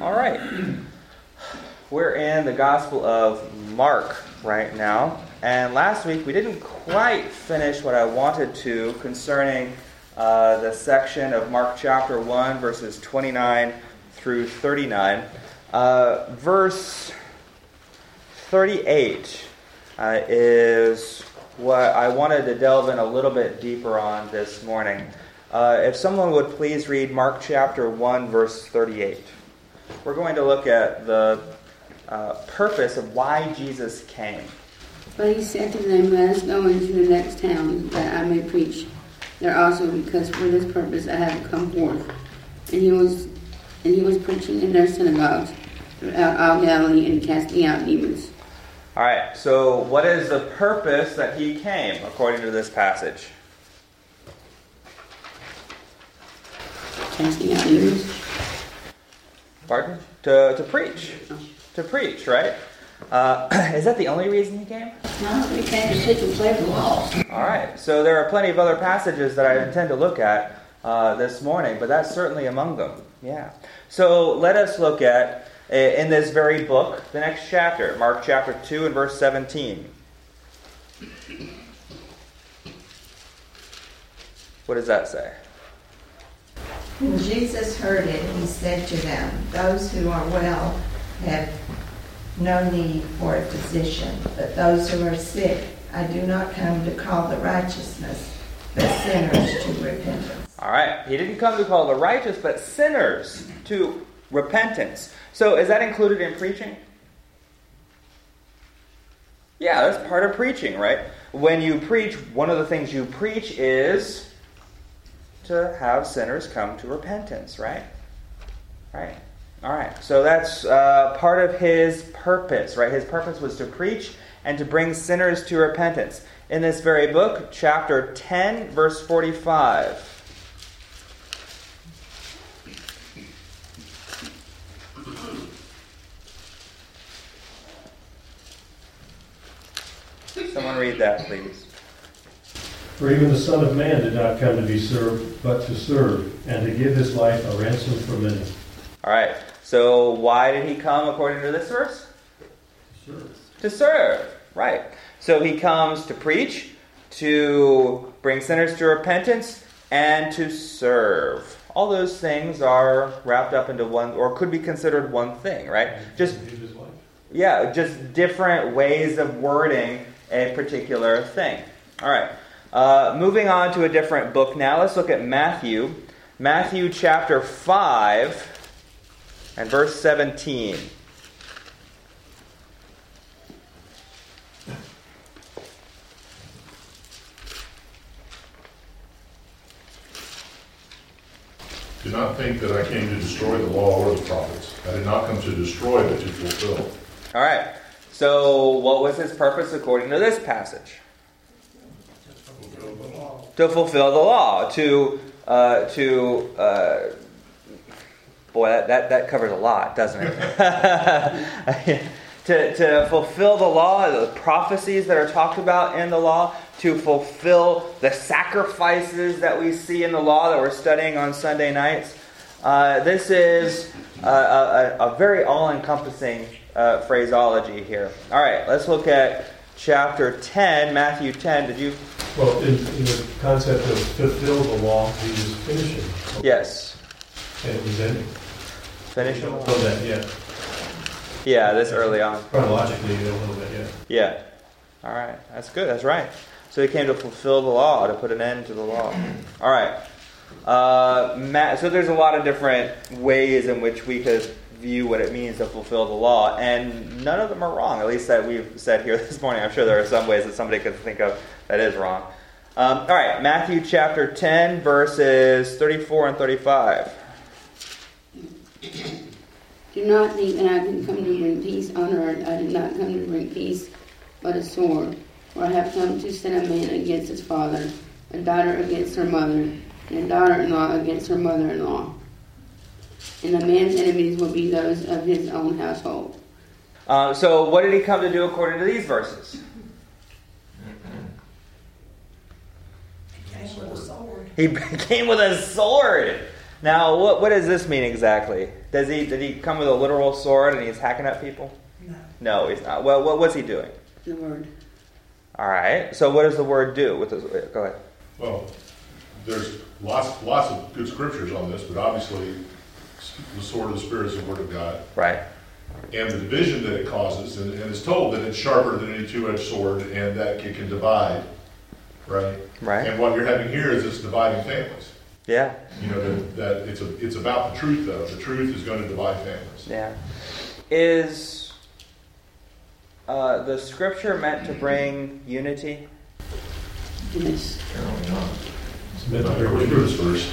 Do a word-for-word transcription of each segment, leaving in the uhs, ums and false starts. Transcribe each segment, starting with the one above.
All right. We're in the Gospel of Mark right now. And last week we didn't quite finish what I wanted to concerning uh, the section of Mark chapter one, verses twenty-nine through thirty-nine. Uh, verse thirty-eight uh, is what I wanted to delve in a little bit deeper on this morning. Uh, if someone would please read Mark chapter one, verse thirty-eight. We're going to look at the uh, purpose of why Jesus came. But he said to them, "Let us go into the next town, that I may preach there also, because for this purpose I have come forth." And he was and he was preaching in their synagogues throughout all Galilee and casting out demons. All right, so what is the purpose that he came, according to this passage? Casting out demons. Pardon? To to preach. To preach, right? Uh, is that the only reason he came? No, he came to seek and save the lost. All right, so there are plenty of other passages that I intend to look at uh, this morning, but that's certainly among them. Yeah. So let us look at, in this very book, the next chapter, Mark chapter two and verse seventeen. What does that say? When Jesus heard it, he said to them, "Those who are well have no need for a physician, but those who are sick, I do not come to call the righteousness, but sinners to repentance." All right. He didn't come to call the righteous, but sinners to repentance. So is that included in preaching? Yeah, that's part of preaching, right? When you preach, one of the things you preach is to have sinners come to repentance, right? Right. All right. So that's uh, part of his purpose, right? His purpose was to preach and to bring sinners to repentance. In this very book, chapter ten, verse forty-five. Someone read that, please. For even the Son of Man did not come to be served, but to serve, and to give his life a ransom for many. All right. So why did he come according to this verse? To serve. To serve. Right. So he comes to preach, to bring sinners to repentance, and to serve. All those things are wrapped up into one, or could be considered one thing, right? Just give his life. Yeah, just different ways of wording a particular thing. All right. Uh, moving on to a different book now. Let's look at Matthew. Matthew chapter five and verse seventeen. Do not think that I came to destroy the law or the prophets. I did not come to destroy, but to fulfill. All right. So what was his purpose according to this passage? Fulfill the law. To fulfill the law. To, uh, to uh, boy, that, that, that covers a lot, doesn't it? to, to fulfill the law, the prophecies that are talked about in the law, to fulfill the sacrifices that we see in the law that we're studying on Sunday nights. Uh, this is a, a, a very all-encompassing uh, phraseology here. All right, let's look at chapter ten, Matthew ten. Did you? Well, in, in the concept of fulfill the law, he was finishing. Yes. And it was ending. Finish them? Oh, that, yeah. Yeah, this early on. Chronologically, a little bit, yeah. Yeah. All right, that's good. That's right. So he came to fulfill the law, to put an end to the law. All right. Uh, Matt, so there's a lot of different ways in which we could view what it means to fulfill the law, and none of them are wrong, at least that we've said here this morning. I'm sure there are some ways that somebody could think of that is wrong. Um, all right, Matthew chapter ten, verses thirty-four and thirty-five. Do not think that I can come to bring peace on earth. I did not come to bring peace, but a sword. For I have come to set a man against his father, a daughter against her mother, and a daughter-in-law against her mother-in-law. And the man's enemies will be those of his own household. Uh, so what did he come to do according to these verses? He came with a sword. He came with a sword. Now, what what does this mean exactly? Does he did he come with a literal sword and he's hacking at people? No. No, he's not. Well, what what's he doing? The word. All right. So what does the word do with this? Go ahead. Well, there's lots, lots of good scriptures on this, but obviously the sword of the Spirit is the Word of God. Right. And the division that it causes, and, and it's told that it's sharper than any two-edged sword and that it can divide, right? Right. And what you're having here is it's dividing families. Yeah. You know, that, that it's, a, it's about the truth, though. The truth is going to divide families. Yeah. Is uh, the scripture meant to bring unity? Yes. It's meant to Not bring according to this verse.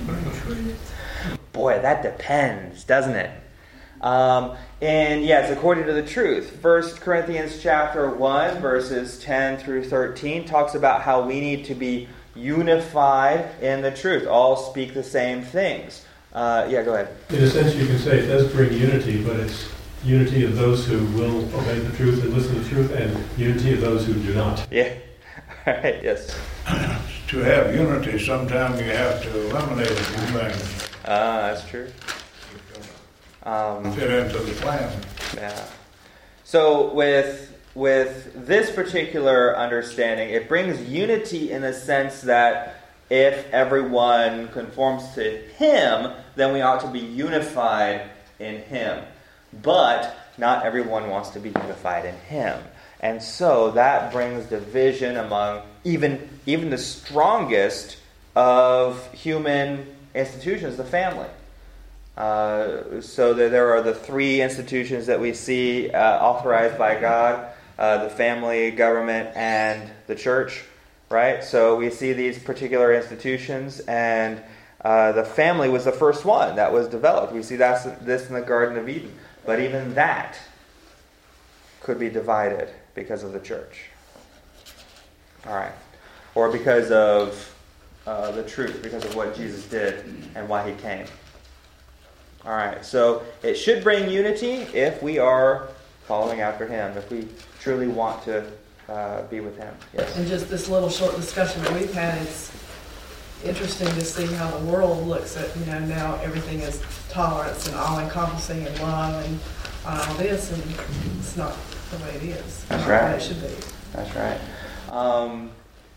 Boy, that depends, doesn't it? Um, and yes, according to the truth. First Corinthians chapter one, verses ten through thirteen, talks about how we need to be unified in the truth. All speak the same things. Uh, yeah, go ahead. In a sense, you can say it does bring unity, but it's unity of those who will obey the truth and listen to the truth, and unity of those who do not. Yeah. All right, yes. To have unity, sometimes you have to eliminate a few things. Ah, that's true. Um, Fit into the plan. Yeah. So with with this particular understanding, it brings unity in the sense that if everyone conforms to Him, then we ought to be unified in Him. But not everyone wants to be unified in Him. And so that brings division among even even the strongest of human institutions, the family. Uh, so there, there are the three institutions that we see uh, authorized by God, uh, the family, government, and the church, right? So we see these particular institutions, and uh, the family was the first one that was developed. We see that's, this in the Garden of Eden. But even that could be divided because of the church. All right. Or because of uh, the truth, because of what Jesus did and why He came. All right, so it should bring unity if we are following after Him, if we truly want to uh, be with Him. Yes. And just this little short discussion that we've had, it's interesting to see how the world looks at, you know, now everything is tolerance and all-encompassing and love and all this, and it's not the way it is. That's not right. the way it should be. That's right. Um,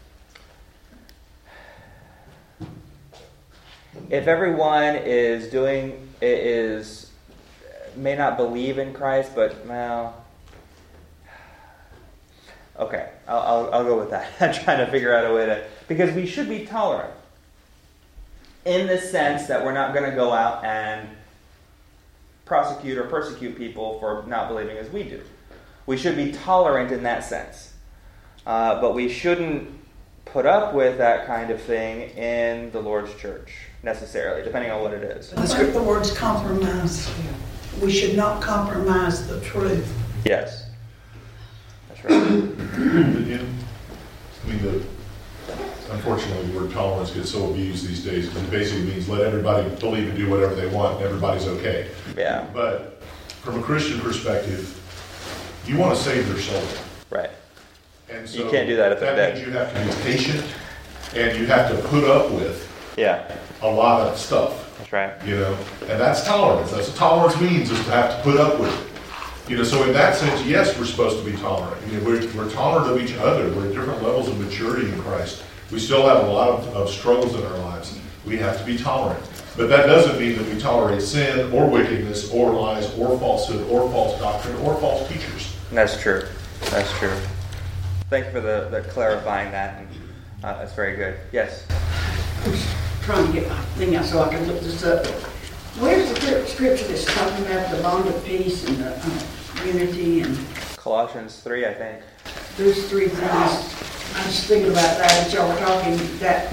if everyone is doing is may not believe in Christ, but well, okay, I'll, I'll, I'll go with that. I'm trying to figure out a way to, because we should be tolerant in the sense that we're not going to go out and prosecute or persecute people for not believing as we do. We should be tolerant in that sense, uh, but we shouldn't put up with that kind of thing in the Lord's church necessarily, depending on what it is. I think the word's compromise. We should not compromise the truth. Yes. That's right. I mean, the, unfortunately, the word tolerance gets so abused these days because it basically means let everybody believe and do whatever they want and everybody's okay. Yeah. But from a Christian perspective, you want to save their soul. Right. And so You can't do that if they're that dead. means you have to be patient and you have to put up with Yeah. a lot of stuff. That's right. You know, and that's tolerance. That's what tolerance means, is to have to put up with it. You know, so in that sense, yes, we're supposed to be tolerant. You know, we're, we're tolerant of each other. We're at different levels of maturity in Christ. We still have a lot of, of struggles in our lives. We have to be tolerant. But that doesn't mean that we tolerate sin or wickedness or lies or falsehood or false doctrine or false teachers. That's true. That's true. Thank you for the, the clarifying that. And, uh, that's very good. Yes. Trying to get my thing out so I can look this up. Where's the scripture that's talking about the bond of peace and the uh, unity and Colossians three, I think. those three things? I'm just thinking about that as y'all were talking. That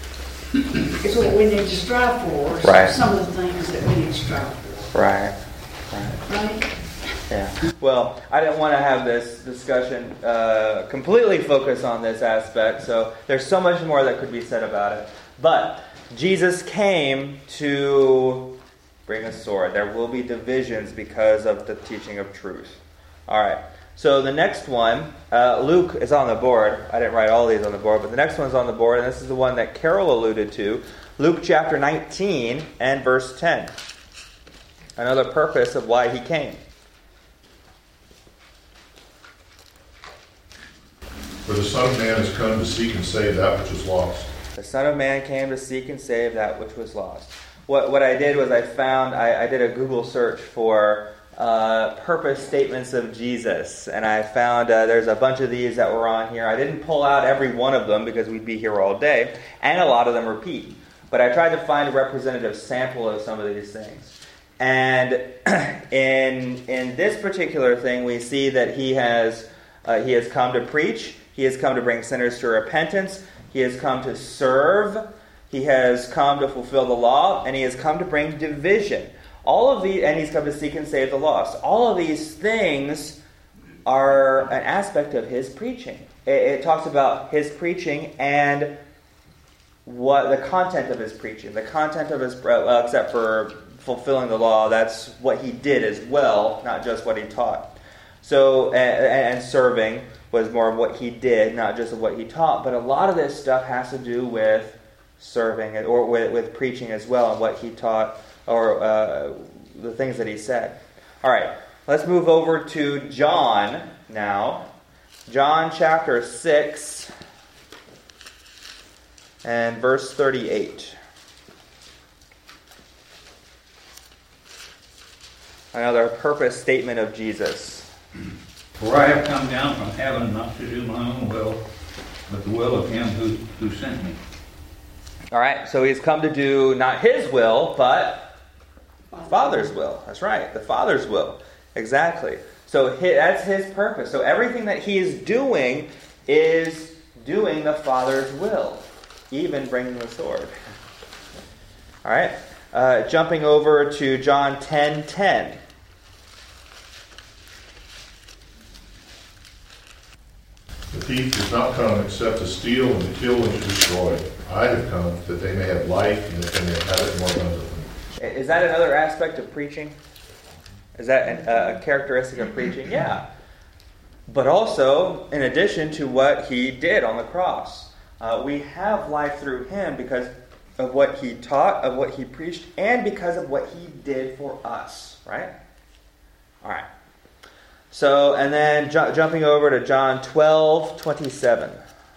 is what we need to strive for. Right. Some of the things that we need to strive for. Right. Right. Right? Yeah. Well, I didn't want to have this discussion uh, completely focus on this aspect, so there's so much more that could be said about it. But Jesus came to bring a sword. There will be divisions because of the teaching of truth. All right. So the next one, uh, Luke is on the board. I didn't write all these on the board, but the next one's on the board, and this is the one that Carol alluded to. Luke chapter nineteen and verse ten. Another purpose of why he came. For the Son of Man has come to seek and save that which is lost. The Son of Man came to seek and save that which was lost. What what I did was I found, I, I did a Google search for uh, purpose statements of Jesus. And I found uh, there's a bunch of these that were on here. I didn't pull out every one of them because we'd be here all day. And a lot of them repeat. But I tried to find a representative sample of some of these things. And in in this particular thing, we see that he has uh, he has come to preach. He has come to bring sinners to repentance. He has come to serve. He has come to fulfill the law. And he has come to bring division. All of these, and he's come to seek and save the lost. All of these things are an aspect of his preaching. It, it talks about his preaching and what the content of his preaching. The content of his, well, except for fulfilling the law, that's what he did as well, not just what he taught. So, and, and serving was more of what he did, not just of what he taught. But a lot of this stuff has to do with serving or with, with preaching as well, and what he taught or uh, the things that he said. All right, let's move over to John now. John chapter six and verse thirty-eight. Another purpose statement of Jesus. For I have come down from heaven not to do my own will, but the will of him who, who sent me. All right, so he's come to do not his will, but Father's will. That's right, the Father's will. Exactly. So his, that's his purpose. So everything that he is doing is doing the Father's will, even bringing the sword. All right, uh, jumping over to John ten ten. The thief does not come except to steal and to kill and to destroy. I have come that they may have life and that they may have it more abundantly. Is that another aspect of preaching? Is that an, uh, a characteristic of preaching? Yeah. But also, in addition to what he did on the cross, uh, we have life through him because of what he taught, of what he preached, and because of what he did for us. Right? All right. So, and then ju- jumping over to John twelve twenty-seven.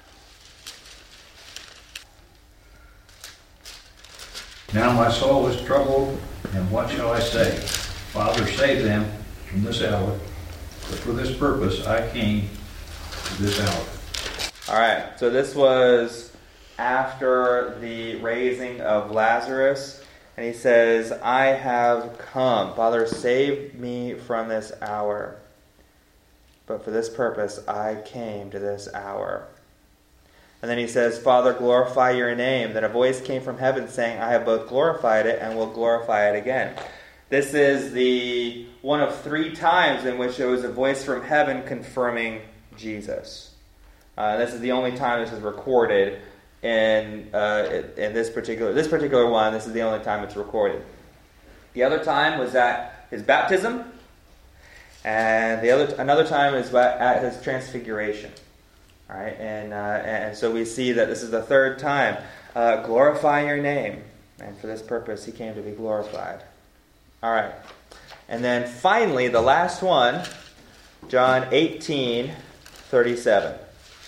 Now my soul is troubled, and what shall I say? Father, save them from this hour. But for this purpose I came to this hour. All right, so this was after the raising of Lazarus. And he says, I have come. Father, save me from this hour. But for this purpose I came to this hour. And then he says, Father, glorify your name. Then a voice came from heaven saying, I have both glorified it and will glorify it again. This is the one of three times in which there was a voice from heaven confirming Jesus. Uh, this is the only time this is recorded in uh, in this particular this particular one. This is the only time it's recorded. The other time was at his baptism, and the other another time is at his transfiguration. All right, and uh, and so we see that this is the third time. Uh, glorify your name, and for this purpose he came to be glorified. All right, and then finally the last one, John eighteen thirty-seven.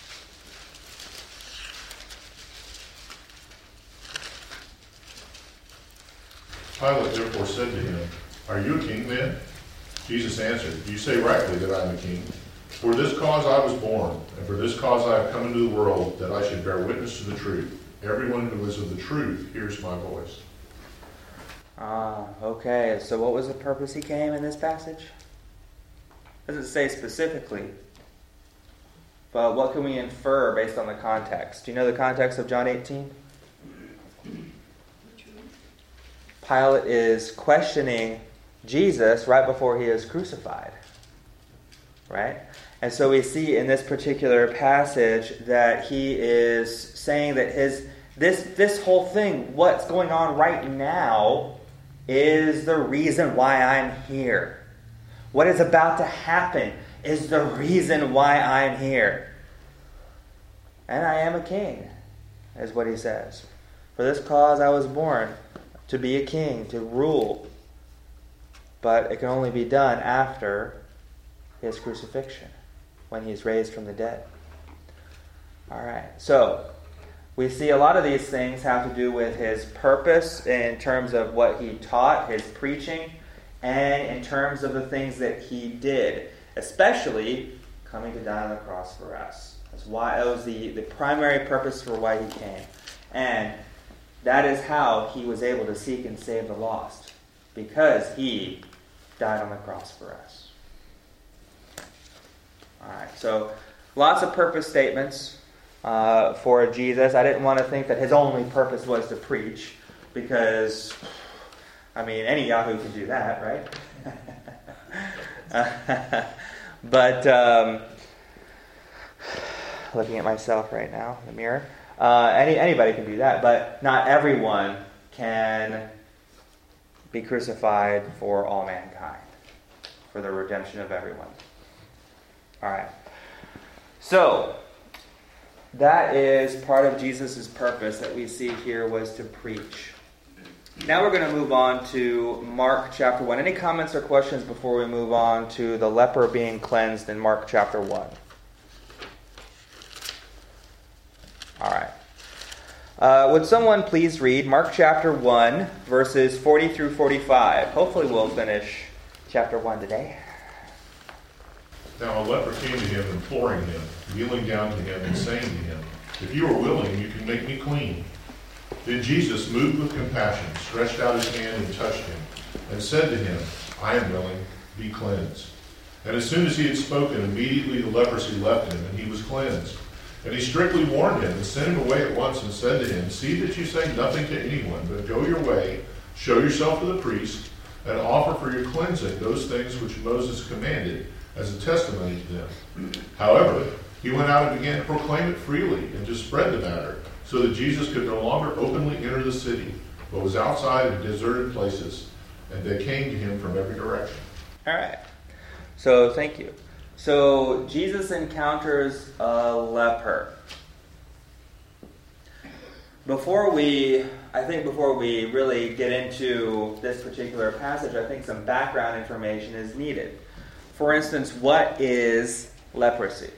Pilate therefore said to him, Are you a king then? Jesus answered, You say rightly that I am a king. For this cause I was born, and for this cause I have come into the world, that I should bear witness to the truth. Everyone who is of the truth hears my voice. Ah, okay. So what was the purpose he came in this passage? It doesn't say specifically. But what can we infer based on the context? Do you know the context of John eighteen? Pilate is questioning Jesus right before he is crucified. Right? And so we see in this particular passage that he is saying that his this this whole thing, what's going on right now, is the reason why I'm here. What is about to happen is the reason why I'm here. And I am a king, is what he says. For this cause I was born, to be a king, to rule. But it can only be done after his crucifixion, when he's raised from the dead. All right, so we see a lot of these things have to do with his purpose in terms of what he taught, his preaching, and in terms of the things that he did, especially coming to die on the cross for us. That's why that was the, the primary purpose for why he came. And that is how he was able to seek and save the lost, because he died on the cross for us. All right, so lots of purpose statements uh, for Jesus. I didn't want to think that his only purpose was to preach, because, I mean, any Yahoo can do that, right? But, um, looking at myself right now in the mirror, uh, any anybody can do that, but not everyone can be crucified for all mankind, for the redemption of everyone. All right. So, that is part of Jesus' purpose that we see here, was to preach. Now we're going to move on to Mark chapter one. Any comments or questions before we move on to the leper being cleansed in Mark chapter one? All right. Uh, would someone please read Mark chapter one, verses forty through forty-five? Hopefully we'll finish chapter one today. Now a leper came to him, imploring him, kneeling down to him, and saying to him, "If you are willing, you can make me clean." Then Jesus, moved with compassion, stretched out his hand and touched him, and said to him, "I am willing, be cleansed." And as soon as he had spoken, immediately the leprosy left him, and he was cleansed. And he strictly warned him, and sent him away at once, and said to him, "See that you say nothing to anyone, but go your way, show yourself to the priest, and offer for your cleansing those things which Moses commanded, as a testimony to them." However, he went out and began to proclaim it freely, and to spread the matter, so that Jesus could no longer openly enter the city, but was outside in deserted places, and they came to him from every direction. All right. So, thank you. So, Jesus encounters a leper. Before we, I think before we really get into this particular passage, I think some background information is needed. For instance, what is leprosy?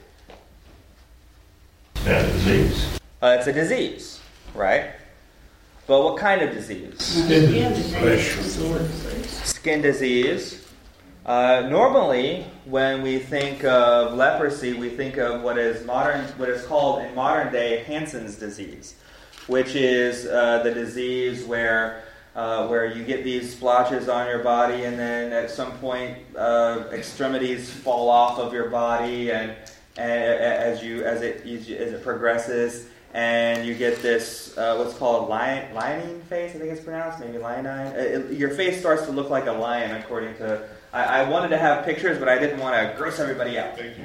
That's a disease. Uh, it's a disease, right? But what kind of disease? Skin disease. Skin disease. Uh, normally, when we think of leprosy, we think of what is modern, what is called in modern day Hansen's disease, which is uh, the disease where uh, where you get these splotches on your body, and then at some point uh, extremities fall off of your body, and, and as you as it as it progresses, and you get this uh, what's called lion, lioning face, I think it's pronounced, maybe lionine. It, your face starts to look like a lion, according to. I, I wanted to have pictures, but I didn't want to gross everybody out. Thank you.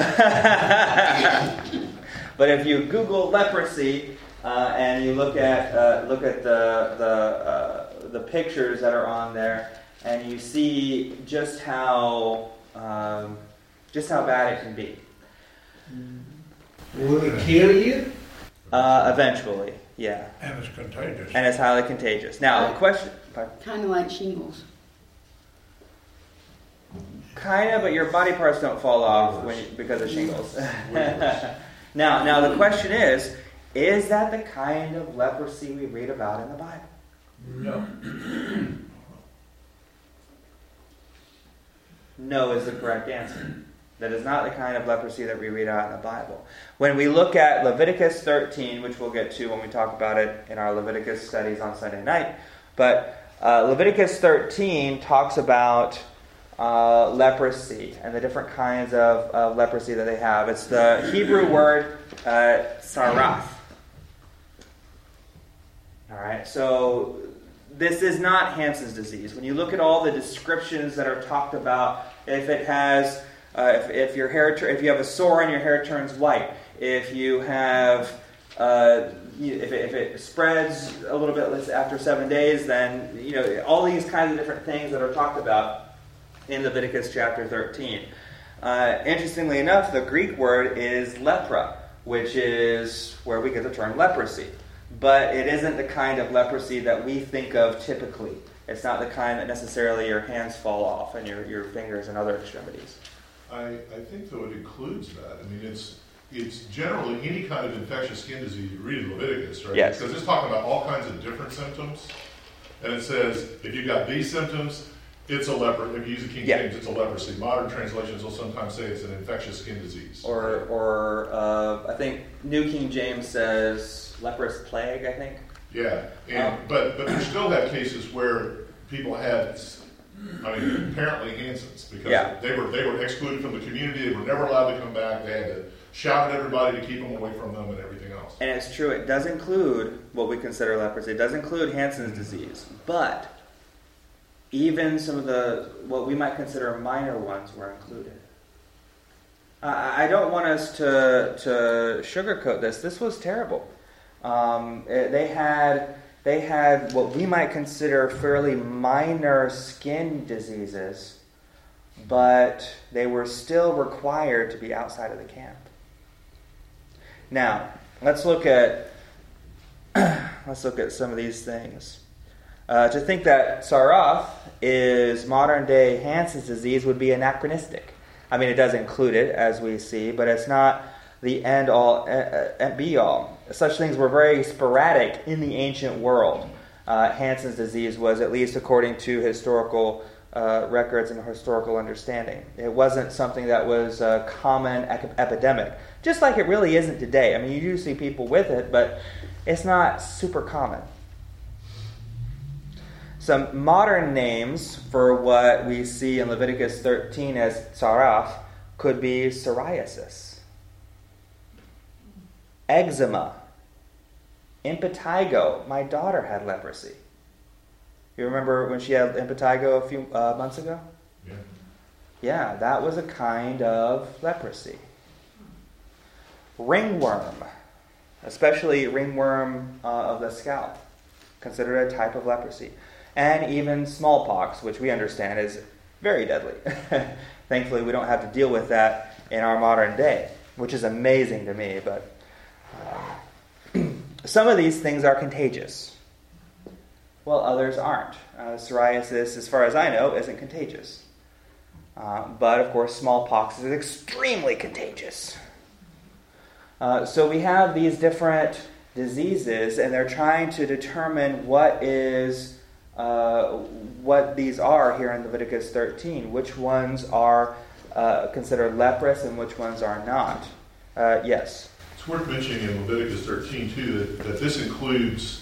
But if you Google leprosy uh, and you look at uh, look at the the uh, the pictures that are on there, and you see just how um, just how bad it can be. Will it kill you? Uh, eventually, yeah. And it's contagious. And it's highly contagious. Now, the question... Kind of like shingles. Kind of, but your body parts don't fall off when you, because of shingles. now, now the question is, is that the kind of leprosy we read about in the Bible? No. No is the correct answer. That is not the kind of leprosy that we read out in the Bible. When we look at Leviticus thirteen, which we'll get to when we talk about it in our Leviticus studies on Sunday night, but uh, Leviticus thirteen talks about uh, leprosy and the different kinds of, of leprosy that they have. It's the Hebrew word uh, sarath. All right, so this is not Hansen's disease. When you look at all the descriptions that are talked about, if it has, uh, if, if your hair, if you have a sore and your hair turns white, if you have, uh, if, it, if it spreads a little bit after seven days, then you know all these kinds of different things that are talked about in Leviticus chapter thirteen. Uh, interestingly enough, the Greek word is lepra, which is where we get the term leprosy. but it isn't the kind of leprosy that we think of typically. It's not the kind that necessarily your hands fall off and your, your fingers and other extremities. I, I think, though, it includes that. I mean, it's it's generally any kind of infectious skin disease. You read in Leviticus, right? Yes. Because it's talking about all kinds of different symptoms. And it says, if you've got these symptoms, it's a leper. If you use a King Yeah. James, it's a leprosy. Modern translations will sometimes say it's an infectious skin disease. Or, or uh, I think New King James says leprous plague, I think. Yeah, and, Um, but but you still have cases where people had, I mean, apparently Hansen's, because Yeah. they were they were excluded from the community. They were never allowed to come back. They had to shout at everybody to keep them away from them and everything else. And it's true, it does include what we consider leprosy. It does include Hansen's disease. But even some of the, what we might consider minor ones were included. I I don't want us to, to sugarcoat this. This was terrible. Um, eh, they had they had what we might consider fairly minor skin diseases, but they were still required to be outside of the camp. Now, let's look at let's look at some of these things. Uh, to think that Sarath is modern day Hansen's disease would be anachronistic. I mean, it does include it, as we see, but it's not the end all and be all. Such things were very sporadic in the ancient world. Uh, Hansen's disease was, at least according to historical uh, records and historical understanding. It wasn't something that was a common ec- epidemic, just like it really isn't today. I mean, you do see people with it, but it's not super common. Some modern names for what we see in Leviticus thirteen as Sarath could be psoriasis, eczema, impetigo. My daughter had leprosy. You remember when she had impetigo a few uh, months ago? Yeah. Yeah, that was a kind of leprosy. Ringworm, especially ringworm uh, of the scalp, considered a type of leprosy. And even smallpox, which we understand is very deadly. Thankfully, we don't have to deal with that in our modern day, which is amazing to me. But uh, some of these things are contagious, while others aren't. Uh, psoriasis, as far as I know, isn't contagious. Uh, but, of course, smallpox is extremely contagious. Uh, so we have these different diseases, and they're trying to determine what is... Uh, what these are here in Leviticus thirteen. Which ones are uh, considered leprous and which ones are not. Uh, yes? It's worth mentioning in Leviticus thirteen, too, that, that this includes,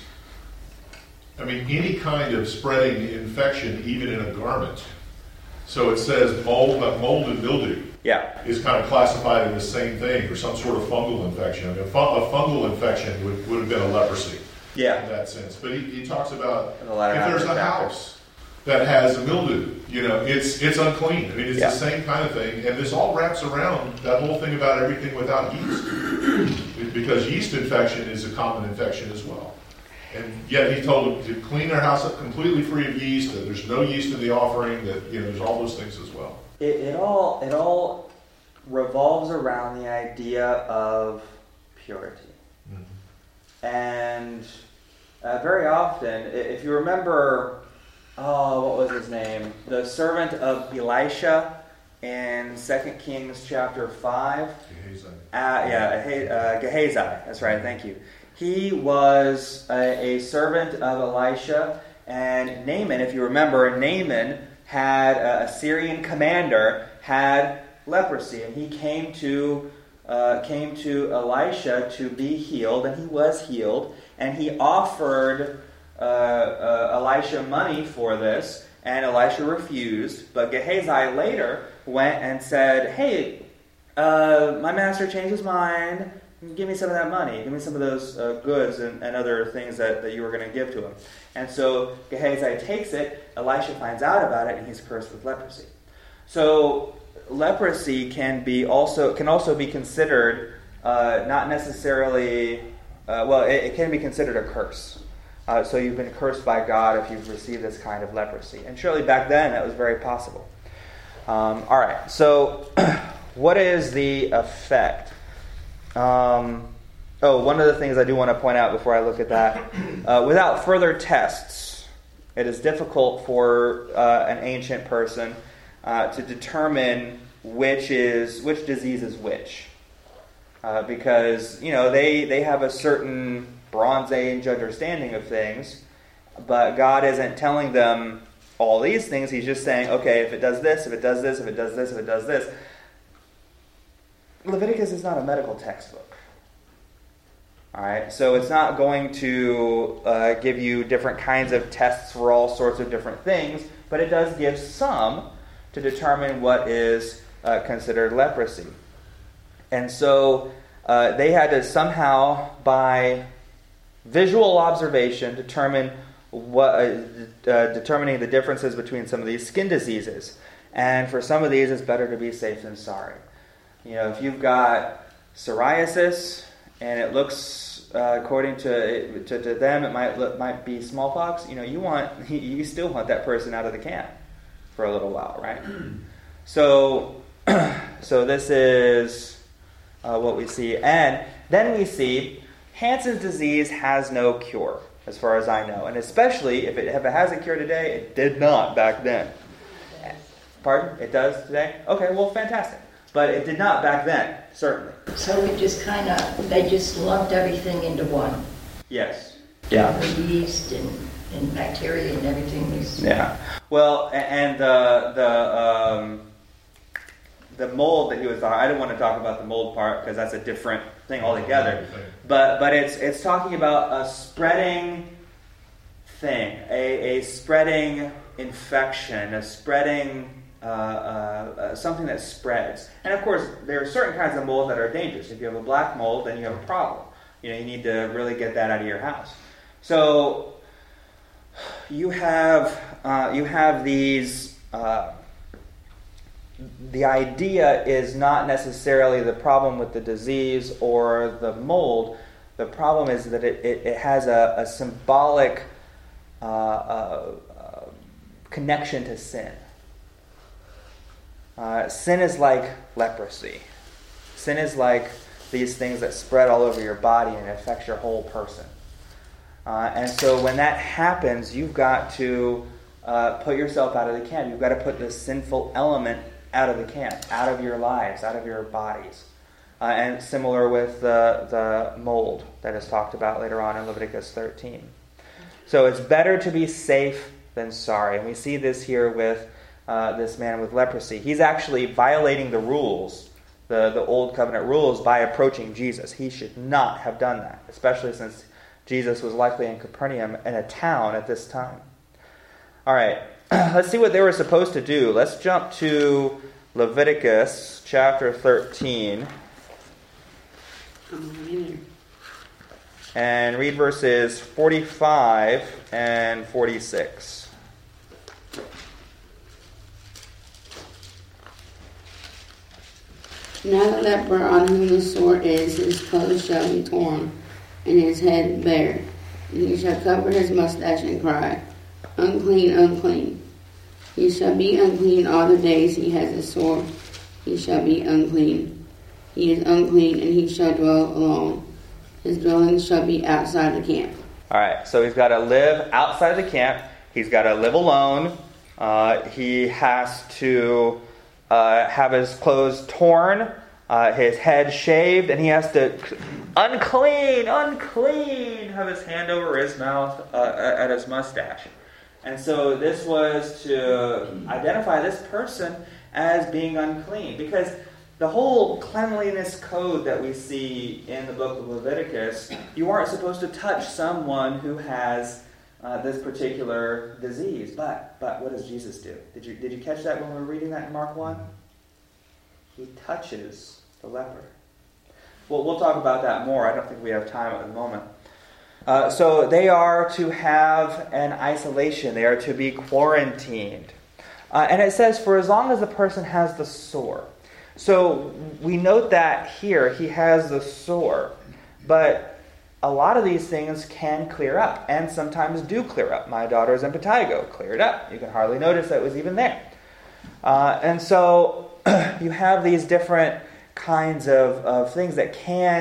I mean, any kind of spreading infection, even in a garment. So it says mold, mold and mildew Yeah. is kind of classified in the same thing, or some sort of fungal infection. I mean, a, fun, a fungal infection would, would have been a leprosy. Yeah. In that sense. But he, he talks about In the latter if half there's of a the chapter. house that has a mildew, you know, it's it's unclean. I mean, it's Yeah. the same kind of thing. And this all wraps around that whole thing about everything without yeast. Because yeast infection is a common infection as well. And yet he told them to clean their house up completely free of yeast, that there's no yeast in the offering, that, you know, there's all those things as well. It, it all it all revolves around the idea of purity. Mm-hmm. And uh, very often, if you remember, oh, what was his name? The servant of Elisha in Second Kings chapter five. Gehazi. Uh, yeah, uh, Gehazi. That's right, thank you. He was a, a servant of Elisha, and Naaman, if you remember, Naaman had uh, a Syrian commander had leprosy, and he came to uh, came to Elisha to be healed, and he was healed, and he offered uh, uh, Elisha money for this, and Elisha refused. But Gehazi later went and said, "Hey, uh, my master changed his mind. Give me some of that money. Give me some of those uh, goods and, and other things that, that you were going to give to him." And so Gehazi takes it. Elisha finds out about it, and he's cursed with leprosy. So leprosy can be also can also be considered uh, not necessarily uh, well. It, it can be considered a curse. Uh, so you've been cursed by God if you've received this kind of leprosy. And surely back then that was very possible. Um, all right. So what is the effect? Um, oh, one of the things I do want to point out before I look at that, uh, without further tests, it is difficult for uh, an ancient person uh, to determine which is which disease is which, uh, because you know they they have a certain Bronze Age understanding of things, but God isn't telling them all these things. He's just saying, okay, if it does this, if it does this, if it does this, if it does this. Leviticus is not a medical textbook. All right, so it's not going to uh, give you different kinds of tests for all sorts of different things, but it does give some to determine what is uh, considered leprosy. And so uh, they had to somehow, by visual observation, determine what, uh, uh, determining the differences between some of these skin diseases. And for some of these, it's better to be safe than sorry. You know, if you've got psoriasis and it looks, uh, according to, to to them, it might look, might be smallpox. You know, you want you still want that person out of the camp for a little while, right? So, so this is uh, what we see, and then we see Hansen's disease has no cure, as far as I know, and especially if it if it has a cure today, it did not back then. Pardon? It does today? Okay, well, fantastic. But it did not back then, certainly. So it just kind of, they just lumped everything into one. Yes. Yeah. The yeast and, and bacteria and everything was... Yeah. Well, and the the um, the mold that he was talking, I don't want to talk about the mold part because that's a different thing altogether. But but it's it's talking about a spreading thing, a, a spreading infection, a spreading... Uh, uh, uh, something that spreads. And of course, there are certain kinds of mold that are dangerous. If you have a black mold, then you have a problem. You know, you need to really get that out of your house. So you have uh, you have these. Uh, the idea is not necessarily the problem with the disease or the mold. The problem is that it, it, it has a, a symbolic uh, uh, uh, connection to sin. Uh, sin is like leprosy. Sin is like these things that spread all over your body and affects your whole person. Uh, and so when that happens, you've got to uh, put yourself out of the camp. You've got to put the sinful element out of the camp, out of your lives, out of your bodies. Uh, and similar with the, the mold that is talked about later on in Leviticus thirteen. So it's better to be safe than sorry. And we see this here with Uh, this man with leprosy. He's actually violating the rules, the, the old covenant rules, by approaching Jesus. He should not have done that, especially since Jesus was likely in Capernaum, in a town at this time. All right, let's see what they were supposed to do. Let's jump to Leviticus chapter thirteen and read verses forty-five and forty-six. Now the leper on whom the sore is, his clothes shall be torn, and his head bare. And he shall cover his mustache and cry, Unclean, unclean. He shall be unclean all the days he has a sore. He shall be unclean. He is unclean, and he shall dwell alone. His dwelling shall be outside the camp. All right, so he's got to live outside the camp. He's got to live alone. Uh, he has to... Uh, have his clothes torn, uh, his head shaved, and he has to unclean, unclean, have his hand over his mouth uh, at his mustache. And so this was to identify this person as being unclean, because the whole cleanliness code that we see in the book of Leviticus, you aren't supposed to touch someone who has Uh, this particular disease. But but what does Jesus do? Did you did you catch that when we were reading that in Mark one? He touches the leper. Well, we'll talk about that more. I don't think we have time at the moment. Uh, so they are to have an isolation. They are to be quarantined. Uh, and it says, for as long as the person has the sore. So we note that here, he has the sore. But a lot of these things can clear up, and sometimes do clear up. My daughter's impetigo cleared up. You can hardly notice that it was even there. Uh, and so you have these different kinds of, of things that can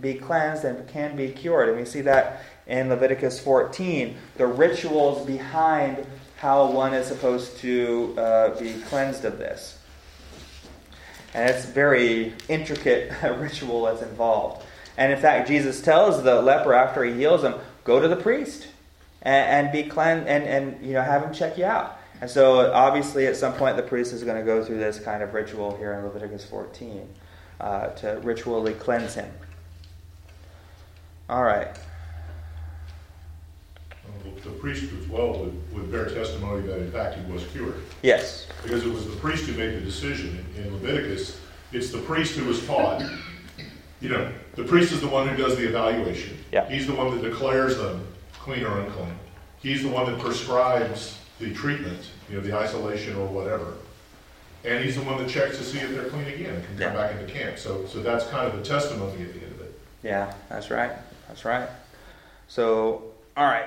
be cleansed and can be cured. And we see that in Leviticus fourteen, the rituals behind how one is supposed to uh, be cleansed of this. And it's a very intricate ritual that's involved. And in fact, Jesus tells the leper after he heals him, go to the priest and, and be cleansed, and, and you know have him check you out. And so obviously at some point the priest is going to go through this kind of ritual here in Leviticus fourteen uh, to ritually cleanse him. All right. The priest as well would, would bear testimony that in fact he was cured. Yes. Because it was the priest who made the decision. In, in Leviticus, it's the priest who was taught. You know, the priest is the one who does the evaluation. Yeah. He's the one that declares them clean or unclean. He's the one that prescribes the treatment, you know, the isolation or whatever. And he's the one that checks to see if they're clean again and can come Yeah. back into camp. So, so that's kind of the testimony at the end of it. Yeah, that's right. That's right. So, all right.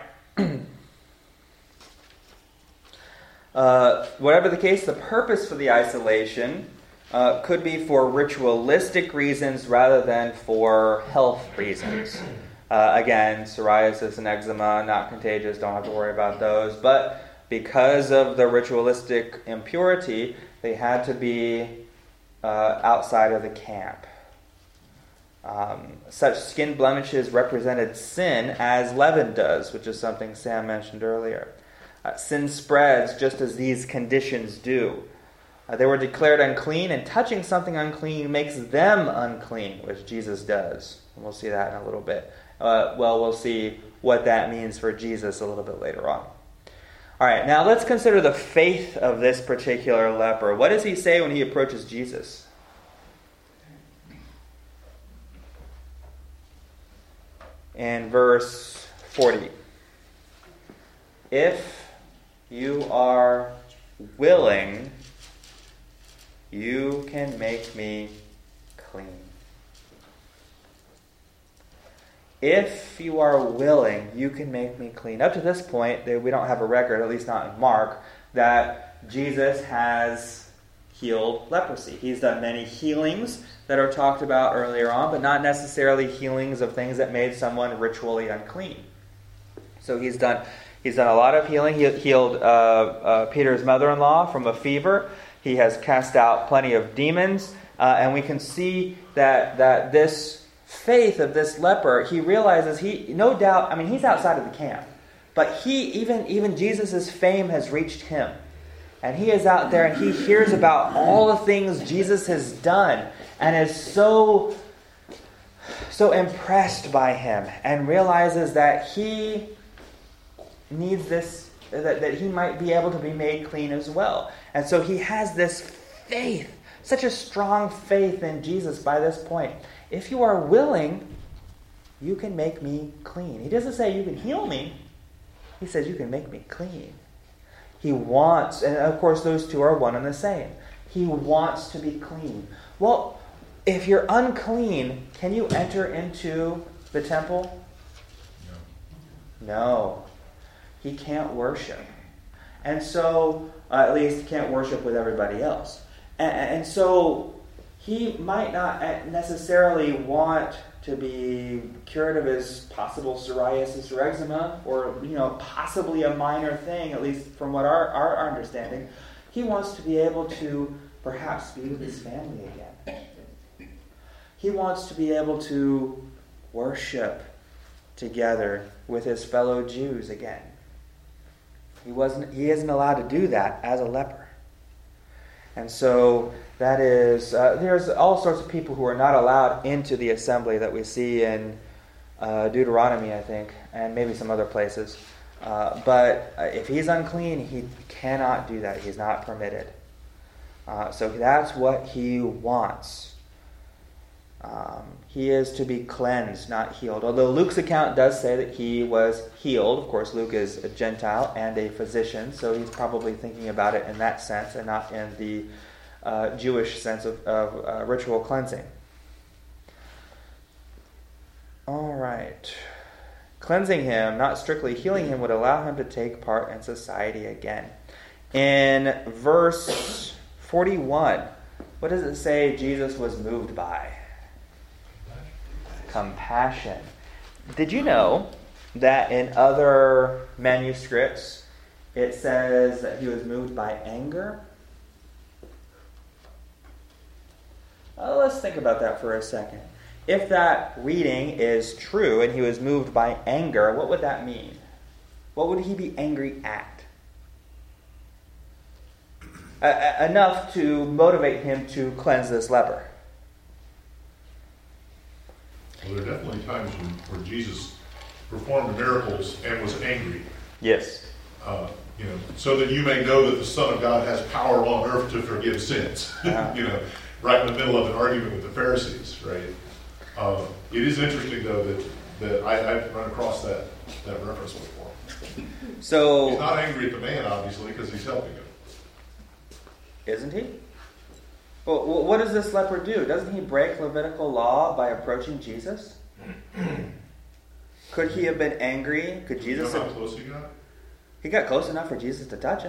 uh, whatever the case, the purpose for the isolation uh, could be for ritualistic reasons rather than for health reasons. Uh, again, psoriasis and eczema, not contagious, don't have to worry about those. But because of the ritualistic impurity, they had to be uh, outside of the camp. Um, such skin blemishes represented sin as leaven does, which is something Sam mentioned earlier. Uh, sin spreads just as these conditions do. Uh, they were declared unclean, and touching something unclean makes them unclean, which Jesus does. And we'll see that in a little bit. Uh, well, we'll see what that means for Jesus a little bit later on. All right, now let's consider the faith of this particular leper. What does he say when he approaches Jesus? In verse forty. If you are willing, you can make me clean. If you are willing, you can make me clean. Up to this point, we don't have a record, at least not in Mark, that Jesus has healed leprosy. He's done many healings that are talked about earlier on, but not necessarily healings of things that made someone ritually unclean. So he's done he's done a lot of healing. He healed uh, uh, Peter's mother-in-law from a fever. He has cast out plenty of demons, uh, and we can see that that this faith of this leper, he realizes he no doubt. I mean, he's outside of the camp, but he even even Jesus' fame has reached him. And he is out there and he hears about all the things Jesus has done and is so, so impressed by him and realizes that he needs this, that, that he might be able to be made clean as well. And so he has this faith, such a strong faith in Jesus by this point. If you are willing, you can make me clean. He doesn't say you can heal me. He says you can make me clean. He wants, and of course those two are one and the same. He wants to be clean. Well, if you're unclean, can you enter into the temple? No. No. He can't worship. And so, uh, at least he can't worship with everybody else. And, and so, he might not necessarily want to be cured of his possible psoriasis or eczema, or you know, possibly a minor thing, at least from what our, our understanding. He wants to be able to perhaps be with his family again. He wants to be able to worship together with his fellow Jews again. He wasn't. He isn't allowed to do that as a leper. And so that is, uh, there's all sorts of people who are not allowed into the assembly that we see in uh, Deuteronomy, I think, and maybe some other places. Uh, but if he's unclean, he cannot do that. He's not permitted. Uh, so that's what he wants. Um, he is to be cleansed, not healed. Although Luke's account does say that he was healed. Of course, Luke is a Gentile and a physician, so he's probably thinking about it in that sense and not in the uh, Jewish sense of, of uh, ritual cleansing. All right. Cleansing him, not strictly healing him, would allow him to take part in society again. In verse forty-one, what does it say Jesus was moved by? compassion. Did you know that in other manuscripts it says that he was moved by anger? Well, let's think about that for a second. If that reading is true and he was moved by anger, what would that mean? What would he be angry at? Uh, enough to motivate him to cleanse this leper. Well, there are definitely times when, where Jesus performed miracles and was angry. Yes. Uh, you know, so that you may know that the Son of God has power on earth to forgive sins. Uh-huh. You know, right in the middle of an argument with the Pharisees, right? Uh, it is interesting, though, that, that I, I've run across that, that reference before. So he's not angry at the man, obviously, because he's helping him. Isn't he? Well, what does this leper do? Doesn't he break Levitical law by approaching Jesus? Could he have been angry? Could Jesus You know how have... close he got? He got close enough for Jesus to touch him.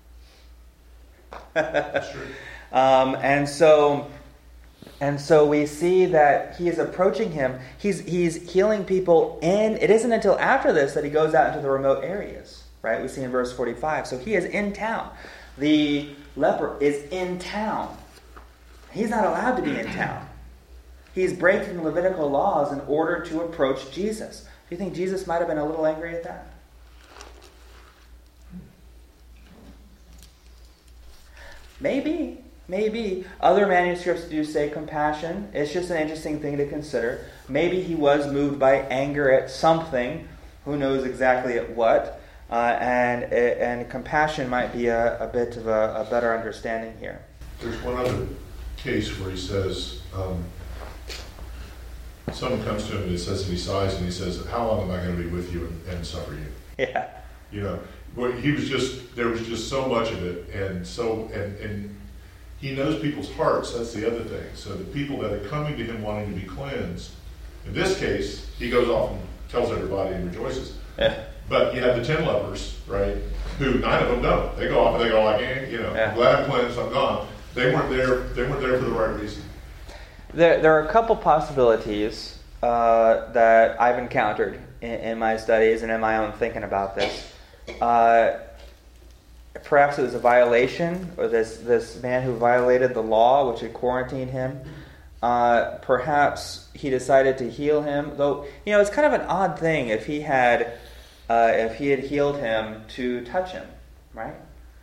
That's true. Um, and so, and so we see that he is approaching him. He's he's healing people in. It isn't until after this that he goes out into the remote areas, right? We see in verse forty-five. So he is in town. The leper is in town. He's not allowed to be in town. He's breaking Levitical laws in order to approach Jesus. Do you think Jesus might have been a little angry at that? Maybe. Maybe. Other manuscripts do say compassion. It's just an interesting thing to consider. Maybe he was moved by anger at something. Who knows exactly at what. Uh, and and compassion might be a, a bit of a, a better understanding here. There's one other case where he says, um, someone comes to him and he says, and he sighs and he says, how long am I going to be with you and, and suffer you? Yeah. You know, well, he was just, there was just so much of it, and so, and, and he knows people's hearts, that's the other thing. So the people that are coming to him wanting to be cleansed, in this case, he goes off and tells everybody and rejoices. Yeah. But you have the ten lepers, right, who nine of them don't. They go off and they go like, eh, you know, Yeah. I'm glad I'm cleansed, I'm gone. They weren't there, they weren't there for the right reason. There, there are a couple possibilities uh, that I've encountered in, in my studies and in my own thinking about this. Uh, perhaps it was a violation, or this, this man who violated the law, which had quarantined him. Uh, perhaps he decided to heal him, though, you know, it's kind of an odd thing if he had, uh, if he had healed him to touch him, right?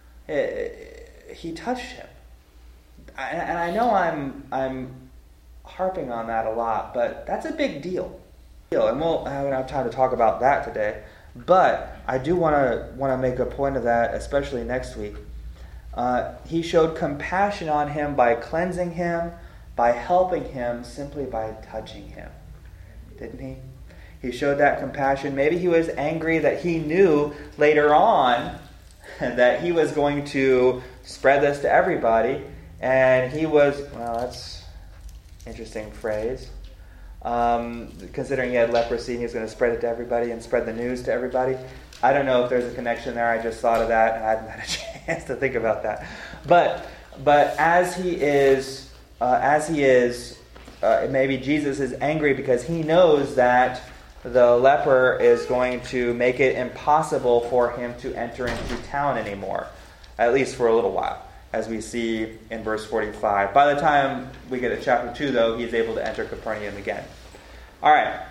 It, he touched him, I, and I know I'm I'm harping on that a lot, but that's a big deal. And we'll I don't have time to talk about that today, but I do want to want to make a point of that, especially next week. Uh, he showed compassion on him by cleansing him, by helping him, simply by touching him. Didn't he? He showed that compassion. Maybe he was angry that he knew later on that he was going to spread this to everybody. And he was, well, that's an interesting phrase. Um, considering he had leprosy, he was going to spread it to everybody and spread the news to everybody. I don't know if there's a connection there. I just thought of that and I hadn't had a chance to think about that. But but as he is... Uh, as he is, uh, maybe Jesus is angry because he knows that the leper is going to make it impossible for him to enter into town anymore, at least for a little while, as we see in verse forty-five. By the time we get to chapter two, though, he's able to enter Capernaum again. All right.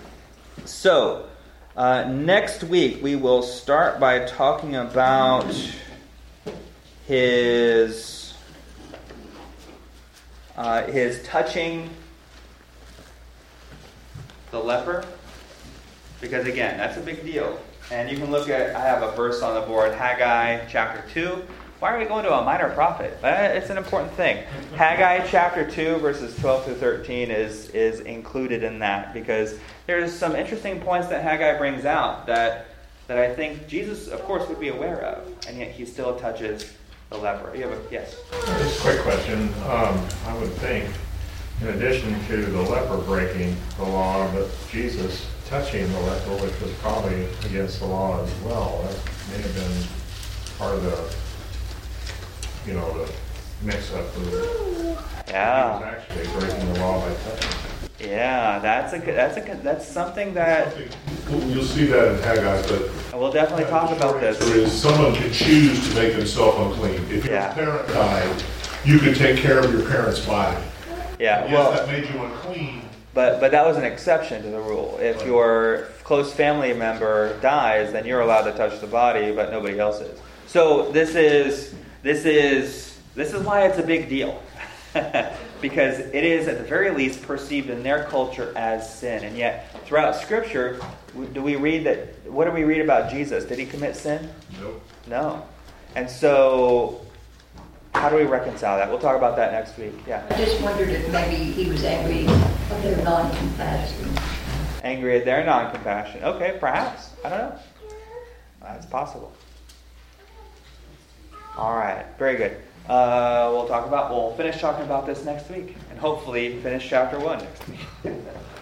So, uh, next week we will start by talking about his... Uh, his touching the leper, because again, that's a big deal. And you can look at, I have a verse on the board, Haggai chapter two. Why are we going to a minor prophet? Uh, it's an important thing. Haggai chapter two, verses twelve through thirteen is, is included in that, because there's some interesting points that Haggai brings out that, that I think Jesus, of course, would be aware of, and yet he still touches the leper. You have a, yes? Just a quick question. Um, I would think, in addition to the leper breaking the law, but Jesus touching the leper, which was probably against the law as well, that may have been part of the, you know, the mix-up. Of, yeah. He was actually breaking the law by touching him. Yeah, that's a good, that's a good, that's something that You'll see that in Haggai, but we'll definitely talk about this. there is, someone can choose to make themselves unclean. If your Yeah. parent died, you could take care of your parent's body. Yeah, Yes, well, that made you unclean. but but that was an exception to the rule. If your close family member dies, then you're allowed to touch the body, but nobody else is. So this is this is this is why it's a big deal. Because it is, at the very least, perceived in their culture as sin. And yet, throughout Scripture, do we read that? What do we read about Jesus? Did he commit sin? Nope. No. And so, how do we reconcile that? We'll talk about that next week. Yeah. I just wondered if maybe he was angry at their non-compassion. Angry at their non-compassion. Okay, perhaps. I don't know. That's possible. All right. Very good. Uh, we'll talk about, we'll finish talking about this next week. And hopefully finish chapter one next week.